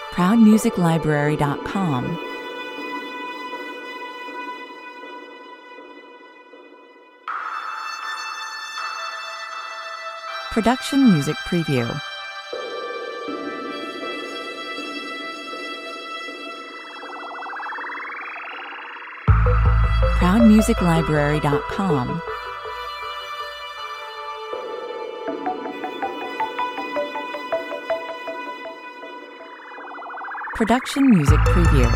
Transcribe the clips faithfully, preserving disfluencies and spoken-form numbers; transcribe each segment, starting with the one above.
proud music library dot com. Production Music Preview. proud music library dot com. Production Music Preview.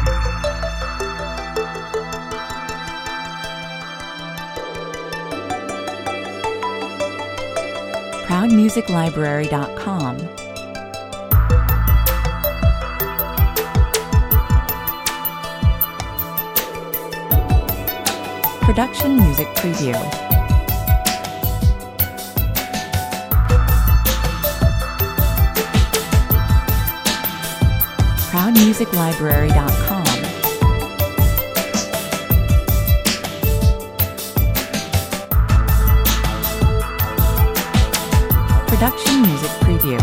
proud music library dot com. Production Music Preview. proud music library dot com. Production Music Preview.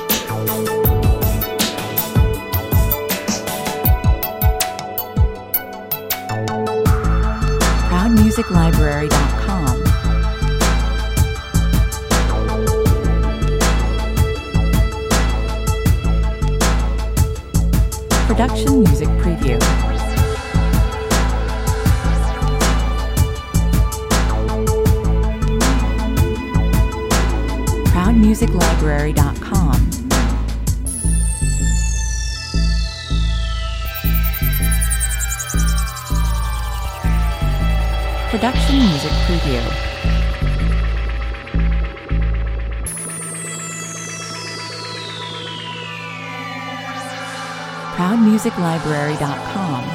proud music library dot com. Production Music Preview. proud music library dot com. Production Music Preview. proud music library dot com.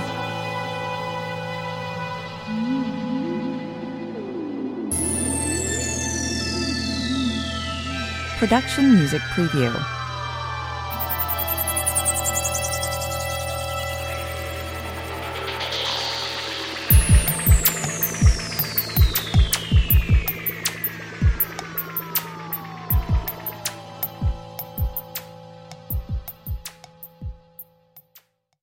Production Music Preview.